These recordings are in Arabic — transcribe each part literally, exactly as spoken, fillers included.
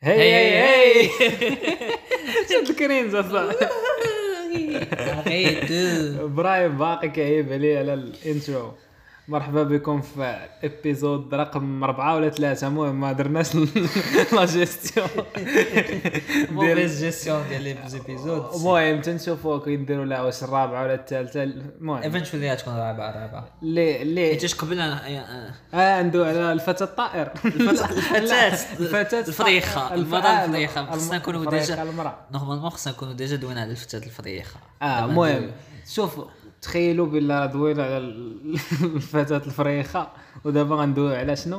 هي هي شفت الكرينز اصلا. عقيدو ابراهيم باقي كيعيب عليه على الانترو. مرحبا بكم في ابيزود رقم أربعة ولا ثلاثة. المهم ما درناش لا جيستيون موفيز جيستيون ديال لي زيبيزود. المهم تنشوفوا كيديروا لها واش الرابعة ولا الثالثة. المهم ايفنتشولي غتكون رابعه رابعه اللي اللي حيت قبل انا اه ندوي على الفتى الطائر. الفتاه الفتاة الفريخه المراه الفريخه. خصنا نكونوا ديجا المرأة. نورمالمون خصنا نكونوا ديجا دوينا على الفتاه الفريخه. اه المهم شوف تخيلوا بالله دوينا على الفتاة الفريخة ودابا غندويو على شنو؟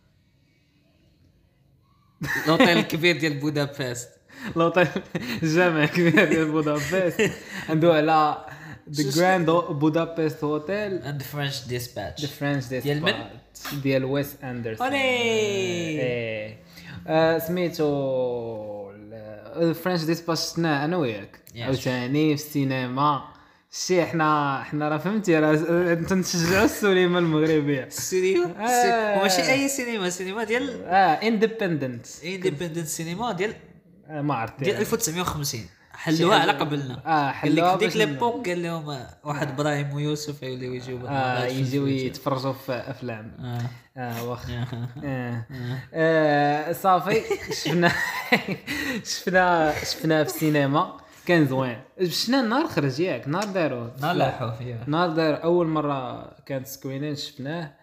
لوطيل الكبير ديال بودابست. لوطيل الجامع كبير ديال بودابست. ندويو على The Grand Budapest Hotel and the French Dispatch. The French Dispatch ديال من؟ ديال ويس أندرسون. اولي ايه آه، سميتو الفرنش ديسباتش شفناه انا وياك عاوتاني في السينما. شي احنا احنا راه فهمتي راه تنشجعوا السينما المغربيه. السينما آه. ماشي اي سينما سينما ديال اه اندبندنت اندبندنت سينما ديال آه ما عرفت ديال ألف وتسعمية وخمسين. حلوها على قبلنا. اه قال لك حلوها ديك باش ليبوك قال لهم واحد ابراهيم ويوسف يوليو يجيو اه يجيو يتفرجوا في افلام. اه اه واخ اه آه، صافي شفنا شفنا شفنا في السينما كان زوين. شفنا النهار خرج ياك نهار داروه نهار لاحو فيها نهار دار اول مره كانت سكوينين شفناه.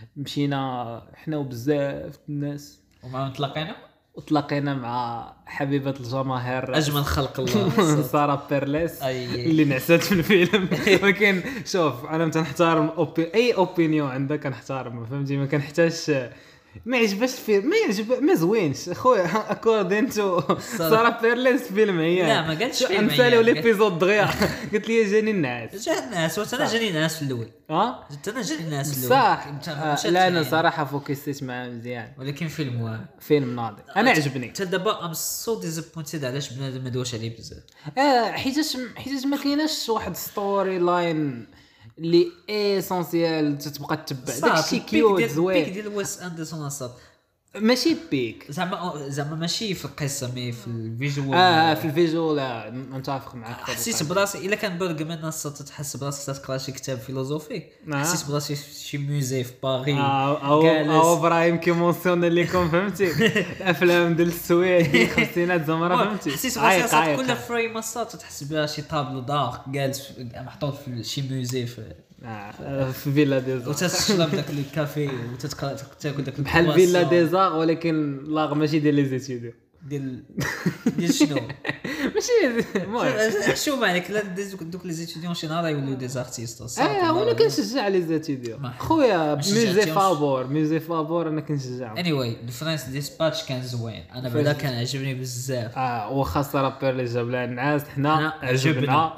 مشينا احنا وبزاف الناس وما تلاقينا وتلاقينا مع حبيبه الجماهير اجمل خلق الله سارة بيرليس أي. اللي نعست في الفيلم. ولكن شوف انا تنحترم أوبي... اي اوبينيون عندك كنحترم فهمتي. ما كنحتاجش ما يعجبش فيلم ما يعجب ما زوينش اخويا اكوردينتو سارة بيرليس فيلم هي لا ما قالش فيلم نساليو ليبيزود دغيا. قلت لي جاني الناس جا الناس وانا جاني الناس في الاول. ها انا جاني الناس في الاول صح. آه لا انا صراحه فوكسيت معاه مزيان. ولكن فيلم واعر فيلم ناضي انا عجبني. حتى دابا ام سو ديزابوينتد علاش بنادم ما دوش عليه بزاف. اه حيتاش حيتاش ما كايناش واحد ستوري لاين اللي اسونسيال تتبقى تتبع داكشي كيوت زوين. بيك ديال ويس اندرسون صاط ماشي بيك زعما زعما ماشي في القصه مي في الفيجوال. اه في الفيجوال لا نتفق معك. حسيت براسي الا كان برغ من الصوت تحس براسك تقرا شي كتاب فيلوزوفي. حسيت براسي في شي موزي في باغي او او ابراهيم كيمونسيون ليكم فهمتي الافلام ديال السويد خمسينات زعما فهمتي. حسيت براسي كل فريم الصوت تحس بها شي طابلو دارك جالس محطوط في شي موزي في آه في فيلا ديزاغ وتشرب داك الكافي وتتقرا تاكل داك بحال فيلا ديزاغ ولكن لاغ ماشي ديال لي زيتيديو ديال ديال شنو ماشي المهم شو معناك لا دوك لي زيتيديون شي نهار يوليو دي زارتيست. اه وانا كنشجع لي زيتيديو خويا ميوزي فابور ميوزي فابور انا كنشجعهم. اني واي الفرنس ديسباتش كان زوين انا بعدا كان عجبني بزاف. اه واخا سارة بيرلي جاب لها الناس حنا عجبنا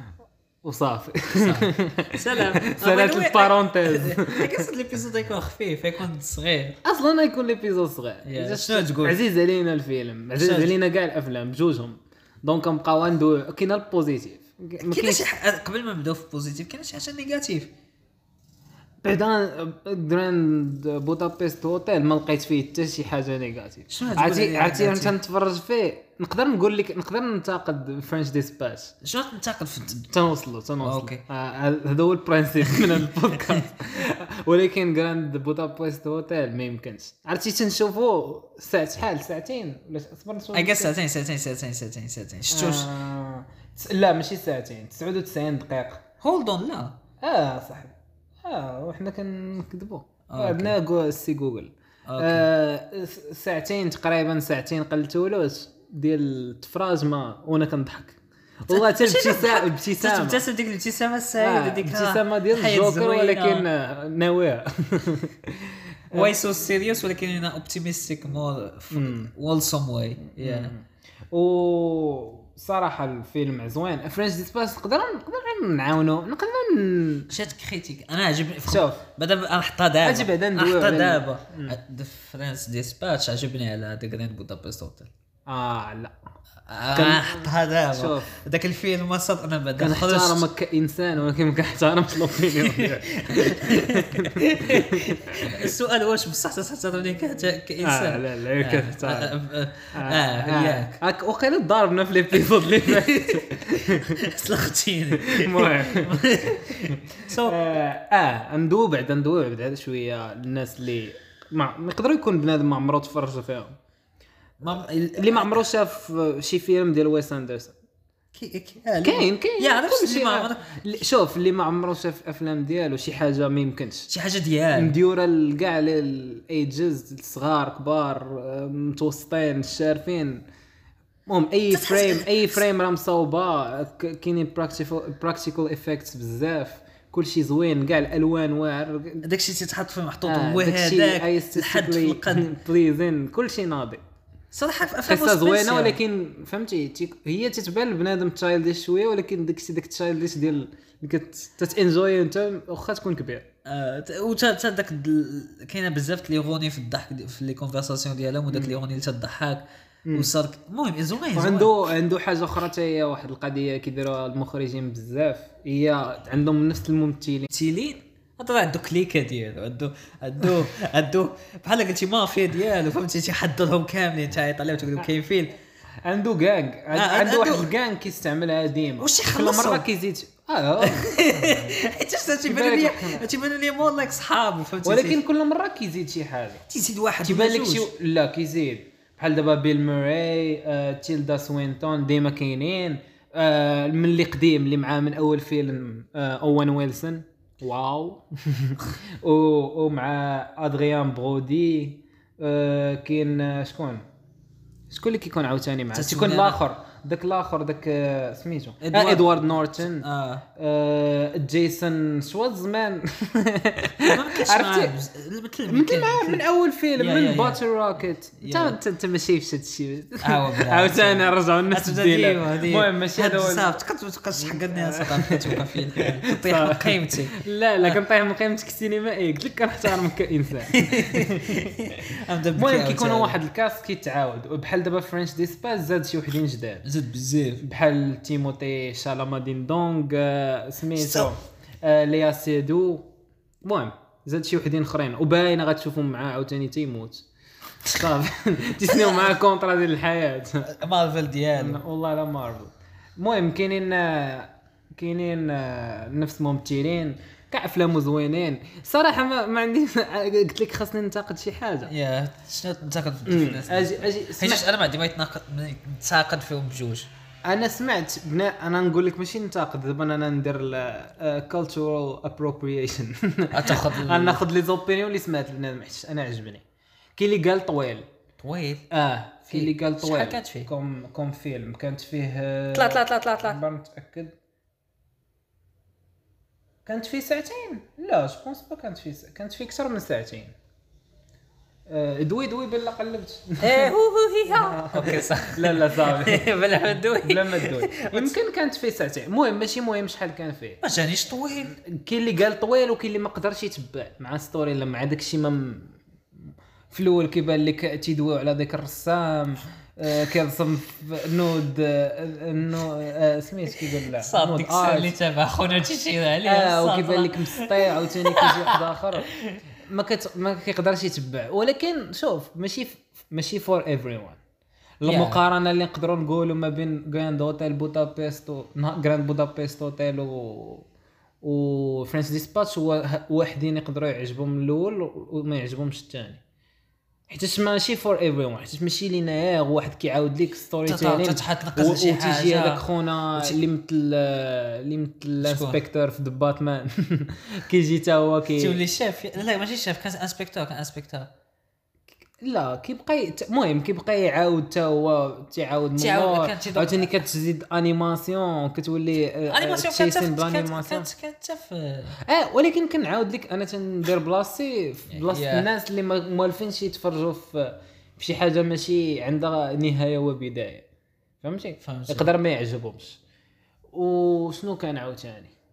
وصافي. سلام سلام البارونتيز. كنصد ليبيزود يكون خفيف يكون صغير اصلا يكون ليبيزود صغير. شنو تقول عزيز علينا الفيلم عزيز علينا كاع الافلام بجوجهم دونك نبقاو ندوي. كاين البوزيتيف كاين شي قبل ما نبداو في البوزيتيف كاين شي حاجه نيجاتيف. بعدا جراند بودابست هوتيل ما لقيت فيه حتى شي حاجه نيجاتيف. عرفتي عرفتي انت نتفرج فيه نقدر نقول لك نقدر ننتقد فرنش ديسباتش. شنو تنتقد في تنوصلوا تنوصلوا هذا هو البرانسيب من البودكاست. ولكن جراند بودابست هوتيل ما يمكنش. عرفتي تنشوفوا ساعه شحال ساعتين ولا اصبر شويه اي ساعتين ساعتين ساعتين ساعتين ساعتين شفتوش؟ آه. لا ماشي ساعتين تسعة وتسعين دقيقه. هولد اون لا اه صح اه وحنا كنكذبوا عندنا جو سي جوجل. آه ساعتين تقريبا ساعتين قلتولوش ديال التفراج ما وانا كنضحك والله حتى ابتسامه ابتسامه ابتسم ديك الابتسامه السعيده ديك ابتسامه ديال الجوكر ولكن ناويه واي سو سيريوس ولكن انا اوبتيميستيك مور وول سم واي يا و صراحه الفيلم زوين. فرنش ديسباس نقدر نقدر نعاونوا نقدر شات كريتيك انا عجبني شوف بعدا نحطها دابا عجب بعدا نحطها دابا ذا فرنش ديسباتش عجبني على ذا جراند بودابست هوتيل. اه لا كان حط هذا شوف ذاك الفيلم ما صدق انا بعد كنحترمك كانسان ولكن ما كنحترمش لوبينيون ديالك. السؤال واش بصح تحترمني كانسان؟ آه لا لا كتحترم اه ياك هاك وقيلا ضاربنا في ليبيزود اللي فات سلختيني. المهم سو اه ندوي بعد ندوي بعد هذا شويه الناس اللي ما يقدروا يكون بنادم ما عمره تفرج فيهم اللي ما عمره شاف شي فيلم ديال ويس اندرسون. كاين كاين يعرف شي ما شوف اللي ما عمره شاف افلام ديالو شي حاجه ما يمكنش شي حاجه ديال مديوره لكاع الايجز صغار كبار متوسطين الشارفين. المهم اي فريم اي فريم راه مصوبه كاينين براكتيكال براكتيكال افكتس بزاف كلشي زوين كاع الالوان واعر داكشي تيتحط فيه محطوط هو هذاك الحد في القد بليزين كلشي ناضي صراحه في افلام قصه زوينه ولكن فهمتي هي تتبان بنادم تشايلديش شويه ولكن داكشي داك التشايلديش ديال اللي كتنجوي انت واخا تكون كبير. اه وتا داك كاينه بزاف لي غوني في الضحك في لي كونفرساسيون ديالهم وداك لي غوني اللي تضحك وصار المهم زوين. عنده عنده حاجه اخرى حتى هي واحد القضيه كيديروها المخرجين بزاف هي عندهم نفس الممثلين تيلين هذا عنده كليكه ديالو عنده عنده عنده بحال قلتي مافيا ديالو فهمتي تيحضرهم كاملين تعيط عليهم تقول لهم كاين فيلم عنده غانغ عنده واحد الغانغ كيستعملها ديما واش كل مره كيزيد اه حيت تيبان لي تيبان لي مور لايك صحاب فهمتي ولكن كل مره كيزيد شي حاجه تيزيد واحد تيبان لك شي لا كيزيد بحال دابا بيل موري آه، تيلدا سوينتون ديما كاينين آه، من اللي قديم اللي معاه من اول فيلم آه، اوين ويلسون واو و ومع ادريان برودي آه، كاين شكون شكون اللي كيكون عاوتاني معاه تيكون الاخر داك الاخر داك سميتو إدوارد. آه ادوارد نورتون اه, آه جيسون شوازمان عرفتي مثل معاه من اول فيلم من باتل روكيت انت انت ما شايفش هذا الشيء عاوتاني رجعوا الناس ديالها المهم ماشي هذا هو صافي تقدر تبقاش حقني اصاحبي تبقى فيه طيح من قيمتي لا لا كنطيح من قيمتك السينمائيه قلت لك كنحترمك كانسان. المهم كيكونوا واحد الكاست كيتعاود بحال دابا فرنش ديسباس زاد شي وحدين جداد زاد بزاف بحال تيموتي شالامادين دونغ سميتو ليا سيدو المهم زاد شي وحدين اخرين وباينه غتشوفهم معاه عاوتاني تيموت صافي تسنيو معاه كونطرا ديال الحياه مارفل ديالو والله لا مارفل. المهم كاينين كاينين نفس الممثلين كاع افلام زوينين صراحه ما, ما عندي قلت لك خاصني ننتقد شي حاجه يا شنو تنتقد في الناس اجي اجي حيت انا ما عندي ما يتناقض نتاقد فيهم بجوج. انا سمعت بنا انا نقول لك ماشي ننتقد دابا انا ندير cultural appropriation تاخذ انا ناخذ لي زوبينيون اللي سمعت بنادم حيت انا عجبني. كاين اللي قال طويل طويل اه كاين اللي قال طويل كانت فيه كوم كوم فيلم كانت فيه طلع طلع طلع طلع طلع متاكد كانت فيه ساعتين لا جو بونس با كانت فيه كانت فيه اكثر من ساعتين. أه دوي دوي بلا قلبت ايه هو هو هي اوكي صح لا لا صافي بلا ما دوي بلا ما دوي يمكن كانت فيه ساعتين المهم ماشي مهم شحال كان فيه ما جانيش طويل. كاين اللي قال طويل وكاين اللي ما قدرش يتبع مع ستوري لما مع داكشي ما في الاول كيبان لك تيدويو على ذاك الرسام آه كيرسم نود آه نو آه سميت كيقول لا صافي اللي تابع خونا تيشير عليه اه وكيبان لك مسطيع عاوتاني كيجي واحد اخر ما كت... ما كيقدرش يتبع. ولكن شوف ماشي ف... ماشي فور ايفريون. المقارنه اللي نقدروا نقولوا ما بين غراند هوتيل بودابست و غراند بودابست هوتيل و و فرنش ديسباتش هو واحدين يقدروا يعجبهم الاول وما يعجبهمش الثاني حيت ماشي فور ايفريون حيت ماشي لينا واحد كيعاود لك ستوري تيلين تتنقص شي حاجه وتيجي هذاك خونا اللي مثل اللي مثل الانسبكتور في باتمان كيجي حتى هو كي تولي شاف لا ماشي شاف كان انسبكتور كان انسبكتور لا كيبقى المهم كيبقى يعاود حتى هو تيعاود من عاوتاني كتزيد انيماسيون كتولي انيماسيون كانت كانت كانت في اه ولكن كنعاود لك انا تندير بلاصتي في بلاصه الناس اللي ما موالفينش يتفرجوا في شي حاجه ماشي عندها نهايه وبدايه فهمتي يقدر ما يعجبهمش. وشنو كان عاوتاني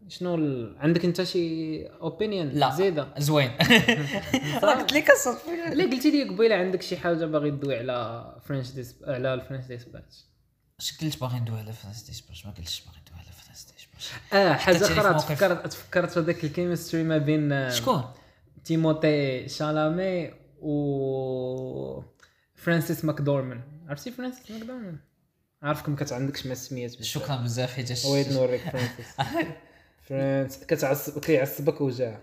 شنو ال... عندك انت شي اوبينيون لا زياده زوين راه قلت لك الصوت لا قلتي لي قبيله عندك شي حاجه باغي تدوي على فرنش ديس على الفرنش ديسباتش اش قلت باغي ندوي على فرنش ديسباتش ما قلتش باغي ندوي على فرنش ديسباتش اه حاجه اخرى تفكرت تفكرت في ذاك الكيمستري ما بين شكون تيموتي شالامي و فرانسيس ماكدورمان عرفتي فرانسيس ماكدورمان عارفكم كتعندكش ما سميات شكرا بزاف حيت ويت نوريك فرانسيس فرانس كتعصب كيعصبك وجع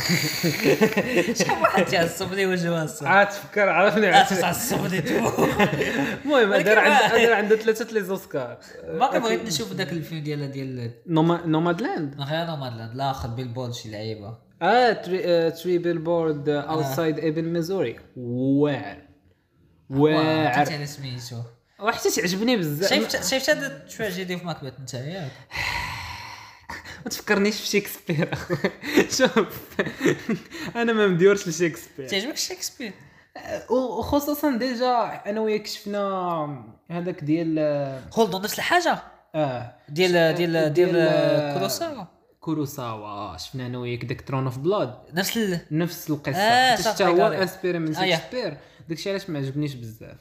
شحال واحد تعصبني وجهه الصراحه عاد تفكر عرفني عاد تعصبني المهم دار عنده دار عنده ثلاثه لي زوسكار ما بغيت نشوف داك الفيلم ديال ديال نومادلاند غير نومادلاند الاخر بيلبورد شي لعيبه اه تري, تري بيلبورد اوتسايد ايبن ميزوري واعر واعر عرفتي على سميتو وحتى تعجبني بزاف شايف شايف هذا التراجيدي في ماكبث انت ياك ما تفكرنيش في شكسبير شوف انا ما مديورش لشكسبير تعجبك شكسبير وخصوصا ديجا انا وياك شفنا هذاك ديال هولد نفس الحاجه اه ديال ديال ديال كوروساوا كوروساوا شفنا انا وياك داك ترون اوف بلاد نفس ال... نفس القصه آه حتى هو انسبيري من آه شكسبير داكشي علاش ما عجبنيش بزاف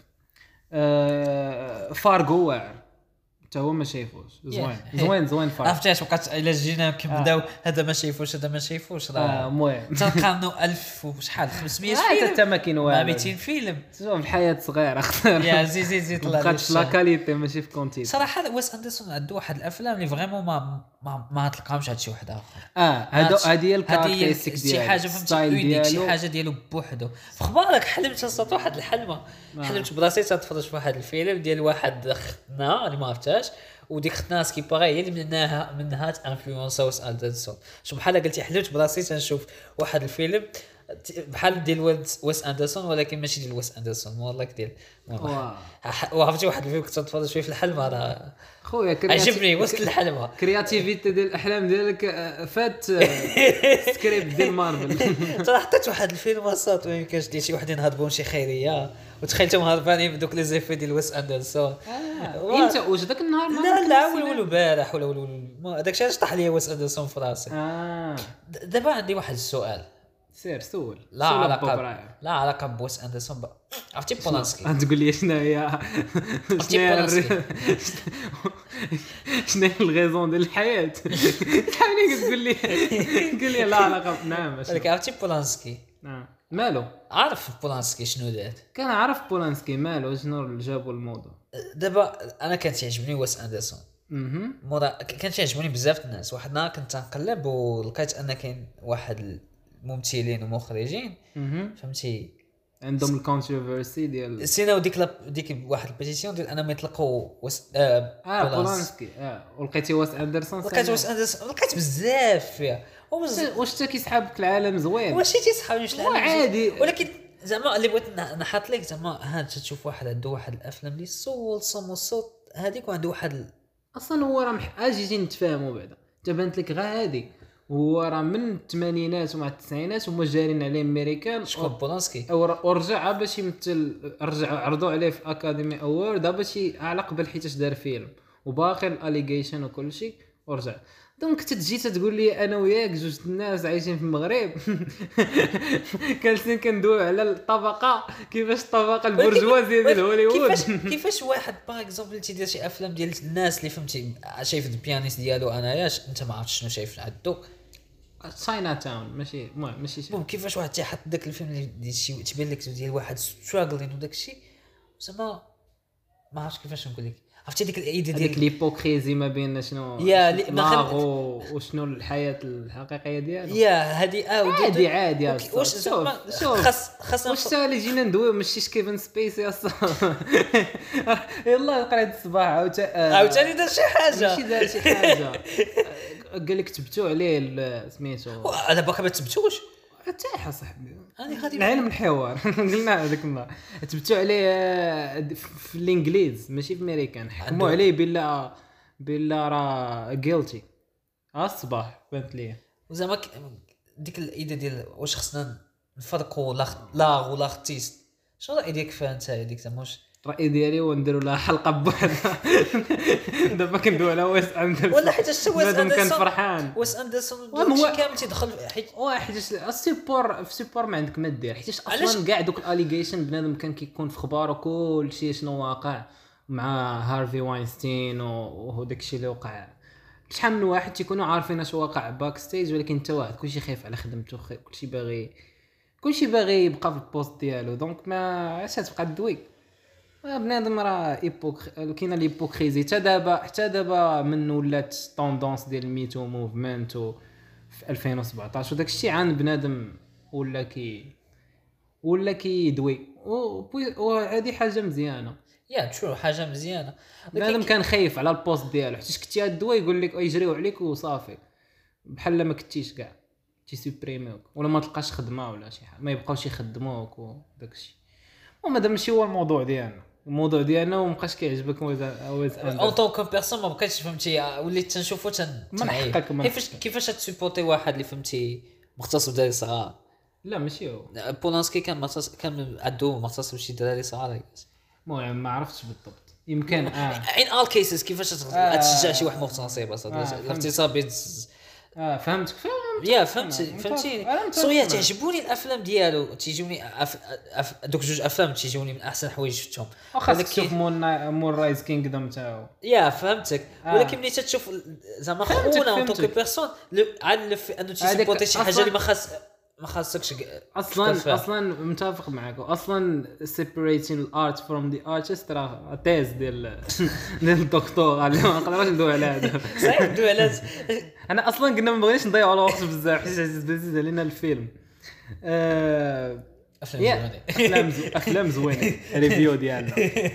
آه فارغو واعر حتى هو ما شايفوش زوين زوين زوين فارغو عرفتي اش وقعت الا جينا كنبداو هذا ما شايفوش هذا ما شايفوش راه المهم تلقاو ألف وشحال خمسمية فيلم حتى ما كاين والو مئتين فيلم شوف الحياه صغيره اختار يا زي زي زي طلع بقات في لا كاليتي ماشي في كونتيتي صراحه واس اندرسون عنده واحد الافلام اللي فريمون ما ما, ما تلقاهمش عند شي واحد اخر اه هادو هذه هي الكاركتيرستيك ديالو شي حاجه فهمتي يونيك شي حاجه ديالو بوحدو اخبارك حلمت صات واحد الحلمه حلمت براسي تتفرج في واحد الفيلم ديال واحد خنا اللي ما عرفتهاش وديك الناس كي باغي هي اللي منها منها انفلونسا واس اندرسون شو بحال قلتي حلمت براسي تنشوف واحد الفيلم بحال ديال واس اندرسون ولكن ماشي ديال واس اندرسون والله ديال وعرفتي واحد الفيلم كنت تتفرج فيه في الحلم راه خويا عجبني وسط الحلمه كرياتيفيتي ديال الاحلام ديالك فات سكريبت ديال مارفل صراحه حطيت واحد الفيلم وسط ما يمكنش ديال شي وحدين هربون شي خيريه وتخيلتهم هربانين بدوك لي زيفي ديال واس اندرسون انت واش داك النهار لا لا ولا ولا البارح ولا ولا داك الشيء علاش طاح لي واس اندرسون في راسي اه دابا عندي واحد السؤال سير سول لا علاقه لا علاقه بواس اندرسون عرفتي بولانسكي تقول لي شنو هي شنو شنو الغيزون ديال الحياه حاولي تقول لي قول لي لا علاقه نعم ولك عرفتي بولانسكي نعم مالو عارف بولانسكي شنو دات كان عارف بولانسكي مالو شنو اللي جابوا الموضوع دابا انا كانت تعجبني واس اندرسون اها مورا كانت تعجبني بزاف الناس واحد النهار كنت نقلب ولقيت ان كاين واحد الممثلين ومخرجين فهمتي عندهم الكونتروفيرسي ديال سينا وديك لا ديك واحد البيتيسيون ديال انا ما يطلقوا وس... اه, آه بولانسكي اه ولقيتي واس اندرسون لقيت واس اندرسون لقيت بزاف فيها واش حتى كيسحابك العالم زوين واش تيسحابني العالم عادي ولكن زعما اللي بغيت نحط لك زعما ها تشوف واحد عنده واحد الافلام اللي صول صم الصوت هذيك وعنده واحد ال... اصلا هو راه اجي جي نتفاهموا بعدا تبانت لك غير هذه هو راه من الثمانينات ومع التسعينات هما جارين عليه امريكان شكون بولانسكي ورجع باش يمثل رجع عرضوا عليه في اكاديمي اوورد باش على قبل حيتاش دار فيلم وباقي الاليجيشن وكل شيء ورجع دونك تتجي تقول لي انا وياك جوج الناس عايشين في المغرب كنسين كندويو على الطبقه كيفاش الطبقه البرجوازيه ديال هوليوود كيفاش كيفاش واحد باغ اكزومبل تيدير شي افلام ديال الناس اللي فهمتي شايف البيانيست ديالو اناياش انت ما عرفتش شنو شايف عندو تشاينا تاون ماشي المهم ماشي المهم كيفاش واحد تيحط داك الفيلم اللي شي تبان لك ديال واحد ستراغلين وداك الشيء زعما ما عرفتش كيفاش نقول لك عرفتي ديك الايدي ديال ديك ليبوكريزي ما بين شنو يا لاغو وشنو الحياه الحقيقيه ديالو يا هذه اه عادي عادي واش شوف خاص خاص واش اللي جينا ندويو ماشي كيفن سبيسي اصلا يلاه قريت الصباح عاوتاني دار شي حاجه ماشي دار شي حاجه قال لك تبتوا عليه سميتو انا باقي ما تبتوش ارتاح صاحبي هذه غادي العلم الحوار قلنا هذاك النهار تبتوا عليه في الانجليز ماشي في امريكان حكموا عليه بلا بلا راه جيلتي الصباح بانت لي زعما ديك الايده ديال واش خصنا نفرقوا لاغ ولا ارتيست شنو رايك ديك فيها انت هذيك زعما واش الراي ديالي هو نديروا لها حلقه بوحدها. دابا كندوي على ويس اندرسون ولا حيت ويس اندرسون كان فرحان ويس اندرسون هو كامل تيدخل حيت واحد السيبور في سيبور ما عندك ما دير حيت اصلا كاع دوك الاليجيشن بنادم كان كيكون في خبار وكل شيء شنو واقع مع هارفي واينستين وداك الشيء اللي وقع. شحال من واحد تيكونوا عارفين اش واقع باك ستيج ولكن انت واحد كلشي خايف على خدمته كلشي باغي كلشي باغي يبقى في البوست ديالو دونك ما علاش تبقى دوي بنادم راه ايبوك كاينه ليبوكريزي حتى دابا حتى دابا من ولات طوندونس ديال الميتو موفمنت في ألفين وسبعطاش وداك الشيء عن بنادم ولا كي ولا كيدوي وهذه حاجه مزيانه يا تشو حاجه مزيانه. بنادم كان خايف على البوست ديالو حيت كنتي غدوي يقول لك يجريو عليك وصافي بحال ما كنتيش كاع تي سوبريميوك ولا ما تلقاش خدمه ولا شي حاجه ما يبقاوش يخدموك وداك الشيء. وما دام ماشي هو الموضوع ديالنا الموضوع ديالنا ومابقاش كيعجبك ويز او طونك بيرسون ما بقيتش فهمتي وليت تنشوفو تنعيب كيفاش كيفاش تسيبورتي واحد اللي فهمتي مختص بدراري صغار. لا ماشي هو بولانسكي كان مختص كان عندو مختص بشي دراري صغار. المهم ما عرفتش بالضبط يمكن اه ان اول كيسز كيفاش تشجع شي واحد مختص بس الاغتصاب اه فهمتك يا فهمت فهمتي صويا تعجبوني الافلام ديالو تيجوني أف... أف... دوك جوج افلام تيجوني من احسن حوايج شفتهم. ولكن تشوف مون مون رايز كينغدوم تاعو يا فهمتك آه. ولكن ملي تشوف زعما خونا اون طونك بيرسون عاد انه تيسبوتي شي حاجه اللي ما خاص ما خاصكش اصلا تكفى. اصلا متفق معك اصلا separating الارت فروم ذا ارتست راه تيز ديال ديال الدكتور اللي ما نقدرش ندوي على هذا صحيح ندوي على انا اصلا قلنا ما بغيناش نضيعوا الوقت بزاف حيت عزيز علينا الفيلم آه... افلام زوينه افلام زوينه ريفيو ديالنا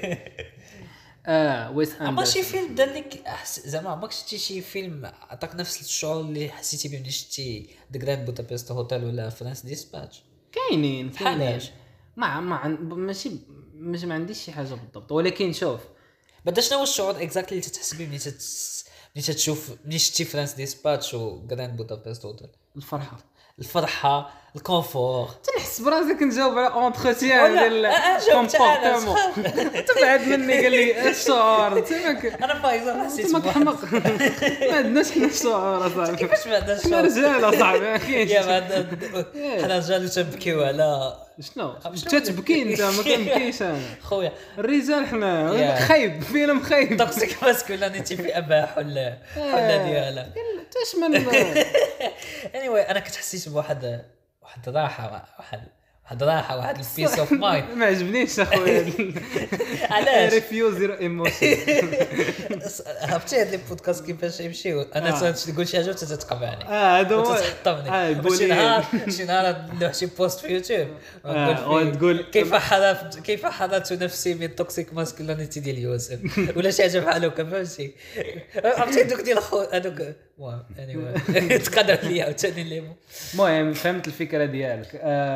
اه ويس اندرسون ماشي فيلم دار لك زعما ما شفتي شي فيلم عطاك نفس الشعور اللي حسيتي به ملي شفتي ذا جراند بودابست هوتيل ولا فرانس ديسباتش؟ كاينين بحالاش ما ما ماشي ماشي ما عنديش شي حاجه بالضبط ولكن شوف بعدا شنو هو الشعور اكزاكتلي اللي تتحس به ملي تت ملي تشوف ملي شفتي فرانس ديسباتش و جراند بودابست هوتيل؟ الفرحه الفرحه الكونفور تنحس براسك نجاوب على اونتروتيان ديال كومبورتمون تبعد مني قال لي الشعور تماك انا بايزون حسيت تماك حمق ما عندناش حنا الشعور اصاحبي كيفاش ما عندناش الشعور رجال اصاحبي ما كاينش يا بعد حنا رجال تنبكيو على شنو انت تبكي انت ما كنبكيش انا خويا الرجال حنا خايب فيلم خايب توكسيك ماسكولينيتي في اباح ولا ولا ديالها تشمل anyway انا كنت حسيت بواحد واحد راحه واحد واحد راحه واحد البيس اوف مايند ما عجبنيش اخويا علاش ريفيوز ايموشن عرفتي هاد البودكاست كيفاش يمشيو انا تقول شي حاجه وتتقبعني اه هذا هو تحطمني شي نهار شي نهار ندير شي بوست في يوتيوب تقول كيف حالت كيف حالت نفسي من توكسيك ماسكولينيتي ديال يوسف ولا شي حاجه بحال هكا فهمتي عرفتي دوك ديال خو هذوك anyway تقدر لي عاوتاني اللي المهم فهمت الفكره ديالك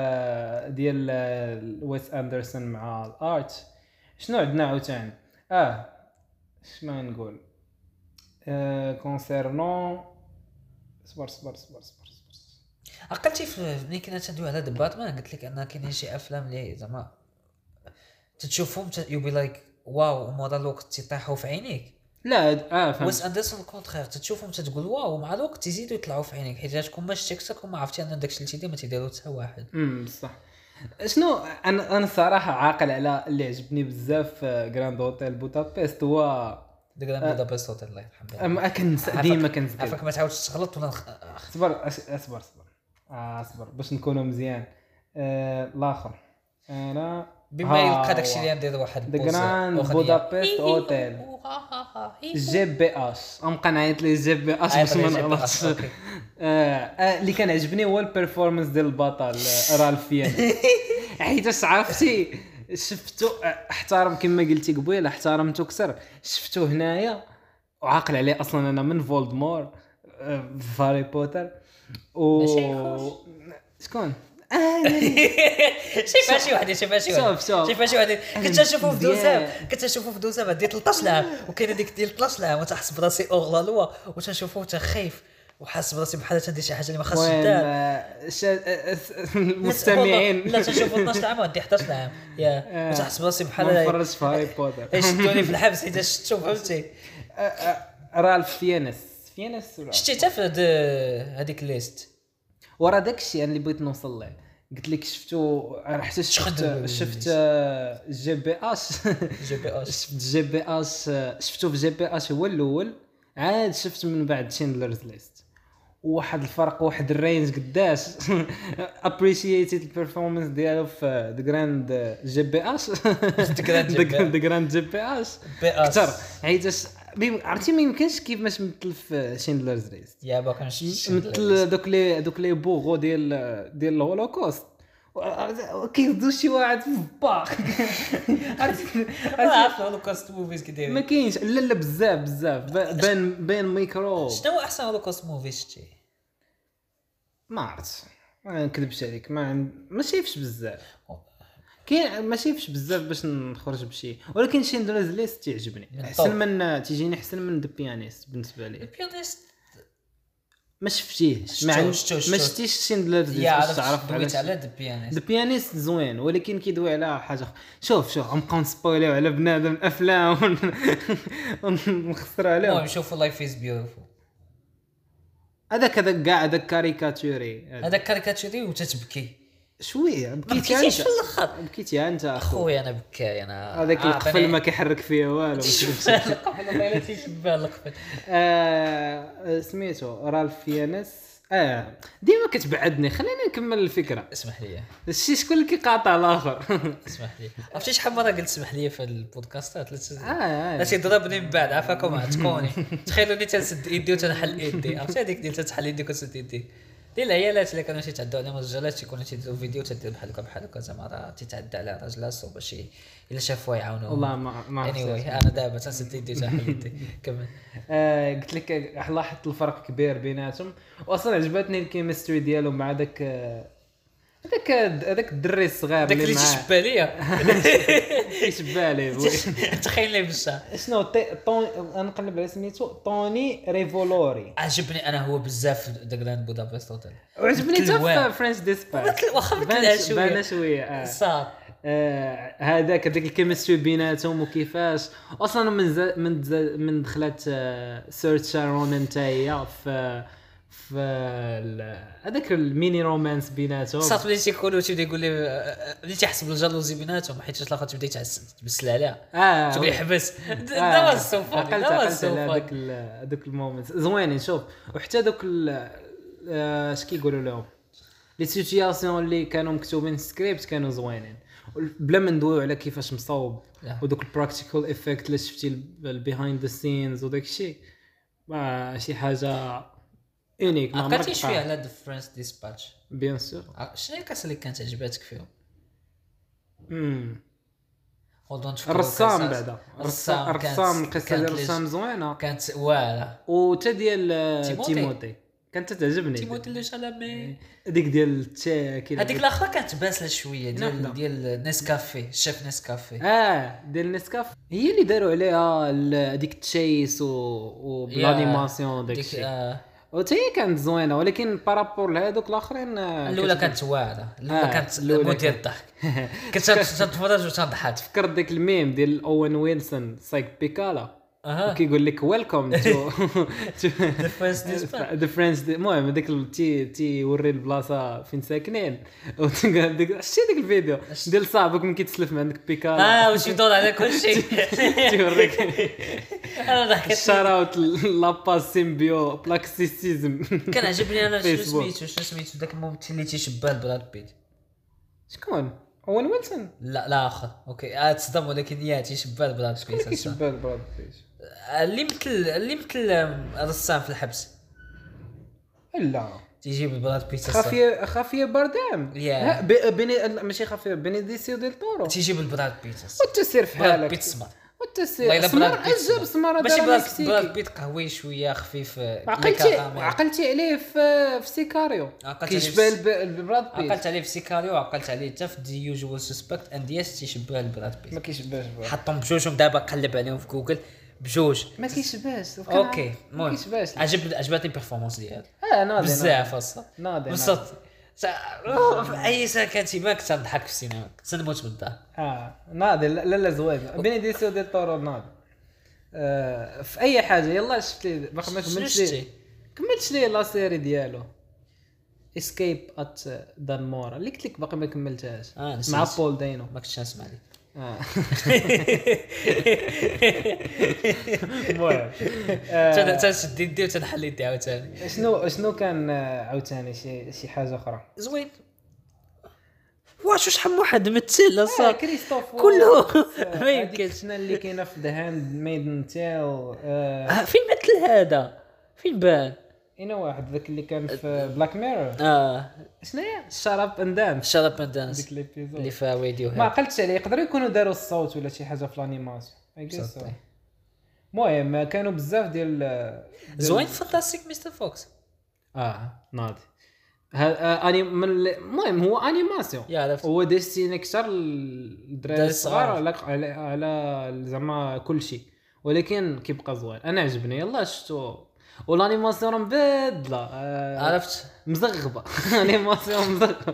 ديال ويس اندرسون مع الارت. شنو عندنا عاوتاني اه اش ما نقول آه كونسيرنون صبر صبر صبر صبر عقلتي ملي كنا تندوي على باتمان قلت لك ان كاينين شي افلام اللي زعما تشوفهم يو بي لايك واو ومع الوقت تيطيحوا في عينيك. لا اه فهمت ويس اندرسون الكونترير تشوفهم تتقول واو ومع الوقت تزيدوا يطلعوا في عينيك حيت تكون ما شتكسك وما عرفتي ان داكشي اللي تيدير ما تيديرو حتى واحد. امم بصح شنو انا انا الصراحه عاقل على اللي عجبني بزاف جراند هوتيل بودابست هو جراند بودابست هوتيل الله يرحمه ما كنسى ديما كنسى عافاك ما تعاودش تغلط ولا صبر اصبر صبر اه صبر باش نكونوا مزيان آه الاخر انا بما يلقى داكشي اللي ندير واحد جراند بودابست هوتيل جي بي اش غنبقى نعيط ليه جي بي اش باش ما نغلطش. اللي كان عجبني هو البيرفورمانس ديال البطل رالف فيان حيت عرفتي شفتو احترم كما قلتي قبيله احترمته كثر شفتو هنايا وعاقل عليه اصلا انا من فولدمور في هاري بوتر و شكون شايفها شي وحده شايفها شي وحده شايفها شي وحده كنت نشوفو في دوزام كنت نشوفو في دوزام ديال ثلاثطاش عام وكاينه ديك ديال ثلاثطاش عام وتحس براسي اورلا لوا وتنشوفو تخايف وحاسس براسي بحال تندير شي حاجه اللي ما خاصش دار المستمعين لا تنشوفوا اثناش عام ودي احد عشر عام يا وتحس براسي بحال نفرج في هاري بوتر ايش شفتوني في الحبس حيت شفتو فهمتي رالف فينس فينس شتي حتى في هذيك ليست ورا داك الشيء اللي بغيت نوصل له قلت لك شفتو حتى شفت شفت جي بي اش جي بي اش شفت جي بي اش شفتو في جي بي اش هو الاول عاد شفت من بعد شيندلرز ليست واحد الفرق واحد الرينج قداش ابريشيتيد البيرفورمانس ديالو في ذا جراند جي بي اش ذا جراند جي بي اش اكثر حيت عرفتي ما يمكنش كيفاش مثل في شيندلرز ليست يا با كانش مثل دوك لي دوك لي بوغو ديال ديال الهولوكوست كيردو شي واحد في باخ عرفتي عرفت الهولوكوست موفيز كيدير ما كاينش لا لا بزاف بزاف بين بين ميكرو شنو هو احسن هولوكوست موفي شتي ما عرفت ما نكذبش عليك ما عند... ما شايفش بزاف كاين ما شايفش بزاف باش نخرج بشي ولكن شيندلرز ليست تعجبني احسن من تيجيني احسن من ذا بيانيست بالنسبه لي بيانيست ما شفتيهش ما ما شفتيش شيندلرز ليست باش تعرف علاش على ذا بيانيست ذا بيانيست زوين ولكن كيدوي على حاجه شوف شوف غنبقاو نسبويليو على بنادم الافلام ونخسروا عليهم المهم شوفوا لايف از بيوتيفول هذاك هذاك كاع هذاك كاريكاتوري هذاك كاريكاتوري وتتبكي شويه بكيتي انت في الاخر بكيتي انت اخويا انا بكاي انا هذاك القفل ما كيحرك فيه والو القفل ما تيشبه القفل اه سميتو رالف فينس اه ديما كتبعدني خليني نكمل الفكره اسمح لي الشيء شكون اللي كيقاطع الاخر اسمح لي عرفتي شحال مره قلت اسمح لي في البودكاستات ثلاث اه لا تضربني من بعد عافاكم عتكوني تخيلوني تنسد يدي وتنحل يدي عرفتي هذيك ديال تحل يديك وتسد يدي ديال العيالات اللي كانوا تيتعدوا عليهم الرجالات تيكونوا تيديروا فيديو تدير بحال هكا بحال هكا زعما تيتعدى على راجلاسو باش الا شافوه يعاونوه والله ما ما anyway انا دابا تنسد يدي وتنحل يدي كمل آه قلت لك لاحظت الفرق كبير بيناتهم واصلا عجبتني الكيمستري ديالهم مع داك هذاك هذاك الدري الصغير اللي معاه داك اللي تيشبه ليا تيشبه ليه تخيل لي بالشعر شنو طون انا نقلب على سميتو طوني ريفولوري عجبني انا هو بزاف ذا جراند بودابست هوتيل وعجبني حتى في فرنش ديسباتش واخا مثل شويه بان شويه صار آه هذاك هذيك الكيمستري بيناتهم وكيفاش اصلا من زا من زا من دخلت آه سيرت شارون انت هي في في هذاك الميني رومانس بيناتهم صافي اللي تيكونوا تيبدا يقول لي اللي تيحسب بالجالوزي بيناتهم حيت الاخر تبدا تبسل عليها اه تقول يحبس دابا السوف دابا السوف هذاك هذوك المومنت زوينين شوف وحتى دوك اش كيقولوا لهم لي سيتوياسيون اللي كانوا مكتوبين في السكريبت كانوا زوينين بلا ما ندويو على كيفاش مصوب ودوك البراكتيكال ايفيكت اللي شفتي البيهايند ذا سينز وداك الشيء ما شي حاجه انيك ما عقلتي شويه على ذا فرنش ديسباتش بيان سور شنو هي القصه اللي كانت عجباتك فيهم امم هولدون الرسام بعدا الرسام الرسام القصه ديال الرسام زوينه كانت واعره وتا ديال تيموتي كانت تعجبني تيموتي اللي شالامي هذيك ديال التشاكي هذيك الاخرى كانت باسله شويه ديال ديال نيسكافي الشيف نيسكافي اه ديال نيسكافي هي اللي داروا عليها هذيك التشيس وبلانيماسيون داك الشيء وتي كانت زوينه ولكن بارابور لهذوك الاخرين الاولى كانت واعره الاولى آه كانت موديل الضحك كنت تتفرج وتضحك فكرت داك الميم ديال اوين ويلسون سايك بيكالا وكيقول لك ويلكم تو ذا فرنش ذا فرنش المهم هذاك تي تي وري البلاصه فين ساكنين وتقول ديك شتي ديك الفيديو ديال صاحبك ملي كيتسلف من عندك بيكالا اه واش يدور على كل شيء تيوريك انا ضحكت شاراوت لاباز سيمبيو بلاكسيسيزم كان عجبني انا شنو سميتو شنو سميتو داك الممثل اللي تيشبه براد بيت شكون اوين ويلسون لا لا اخر اوكي اه تصدم ولكن يا تيشبه براد بيت تيشبه براد بيت اللي مثل اللي مثل الرسام في الحبس لا تيجيب براد بيت خافيه خافيه باردام yeah. بيني ماشي خافيه بينيديسيو ديل طورو تيجيب البراد بيت وتسير في حالك بيت سمر وتسير سمر اجاب سمر ماشي براد بيت قهوي شويه خفيف عقلتي عقلتي عليه في في سيكاريو كيشبه البراد بيت عقلت عليه في سيكاريو وعقلت عليه حتى في دي يوجوال سسبكت اند يس تيشبه البراد بيت ما كيشبهش حطهم بجوجهم دابا قلب عليهم في جوجل بجوج ما كيشبهش اوكي ما المهم كيشبهش عجب عجبتني البيرفورمانس ديالو اه ناضي بزاف اصلا ناضي بصوت في اي ساعه كانت ما كنت نضحك في السينما كنت نموت من الضحك اه ناضي لا لا زوين بينيديسيو ديل تورو ناضي آه في اي حاجه يلا شفت لي باقي ما كملتش لي كملتش لي لا سيري ديالو اسكيب ات دانمور اللي قلت لك باقي ما كملتهاش آه مع بول دينو ما كنتش نسمع لك اه المهم انا تنشد يدي وتنحل يدي عاوتاني شنو شنو كان عاوتاني شي شي حاجه اخرى زوين واش شحال من واحد مثل صافي كريستوف كله ما يمكنش شنو اللي كاينه في ذا هاند ميدن تيل فين مثل هذا فين بان اين واحد ذاك اللي كان في بلاك ميرور اه شنو هي شراب اند دانس شراب اند دانس ديك ليبيزود اللي فيها راديو ما عقلتش عليه يقدروا يكونوا داروا الصوت ولا شي حاجه في الانيماسيون المهم كانوا بزاف ديال زوين فانتاستيك مستر فوكس اه ناضي ها اني من المهم هو انيماسيون هو ديستيني اكثر للدراري الصغار على على زعما كل شيء ولكن كيبقى زوين انا عجبني يلا شفتو والانيماسيون مبدله آه عرفت مزغبه انيماسيون مزغبه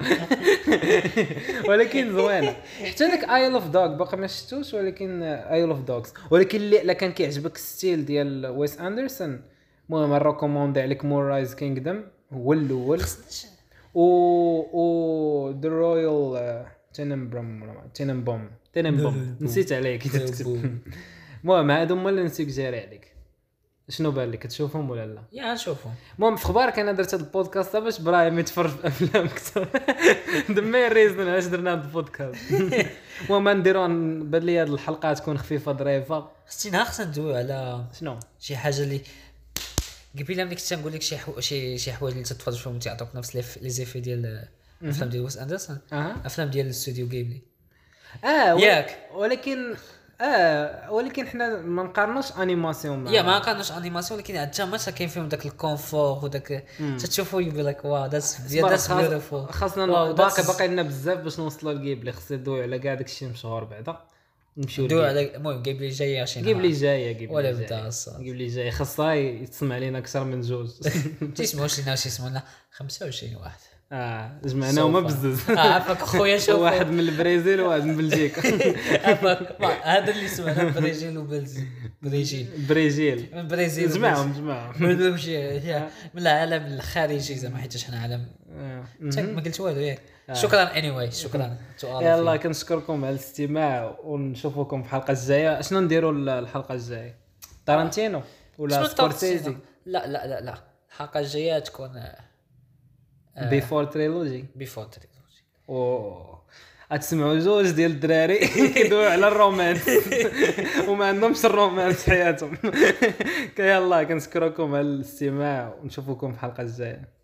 ولكن زوينه حتى داك ايل اوف دوغ باقي ما شفتوش ولكن ايل اوف دوغز ولكن اللي لا كان كيعجبك الستيل ديال ويس اندرسون المهم نريكوموندي عليك مور رايز كينغدم هو الاول و و ذا رويال تيننبوم ولا تيننبوم تيننبوم نسيت عليه كي تكتب المهم هادو هما اللي نسيجيري عليك شنو بان لك تشوفهم ولا لا يا نشوفهم المهم في اخبارك انا درت هذا البودكاست باش برايم يتفرج في افلام اكثر دمي الريزن علاش درنا هذا البودكاست المهم نديرو بان لي هذه الحلقه تكون خفيفه ظريفه خصنا خصنا ندويو على شنو شي حاجه اللي قبيله ملي كنت نقول لك شي حو... شي شي حوايج اللي تتفرج فيهم تعطوك نفس لي زيفي ديال الافلام ديال ويس اندرسون افلام ديال الاستوديو غيبلي اه ياك ولكن اه ولكن حنا ما نقارنوش انيماسيون يا ما نقارنوش انيماسيون ولكن حتى ما كاين فيهم داك الكونفور وداك تشوفوا يبي لك واو ذاتس ذاتس بيوتيفول خاصنا باقي باقي لنا بزاف باش نوصلوا لغيبلي خصنا ندوي على كاع داكشي مشهور بعدا نمشيو ندوي على المهم غيبلي جايه شي غيبلي جايه غيبلي ولا بدا الصاد غيبلي جايه خاصها يتسمع لينا اكثر من جوج تسمعوا لينا شي اسمنا خمسة وعشرين واحد اه جمعنا هما بزز اه عفاك خويا شوف واحد من البرازيل وواحد من بلجيكا عفاك هذا اللي سمعنا البرازيل وبلجيك بريجيل بريجيل من برازيل جمعهم جمعهم من العالم الخارجي زعما حيت حنا عالم ما قلت والو ياك شكرا اني شكرا يلا كنشكركم على الاستماع ونشوفكم في الحلقه الجايه شنو نديروا الحلقه الجايه تارانتينو ولا سكورسيزي لا لا لا لا الحلقه الجايه تكون بيفور تريلوجي بيفور تريلوجي اوه غتسمعوا زوج ديال الدراري كيدويو على الرومانس وما عندهمش الرومانس في حياتهم يلا كنشكركم على الاستماع ونشوفكم في الحلقه الجايه.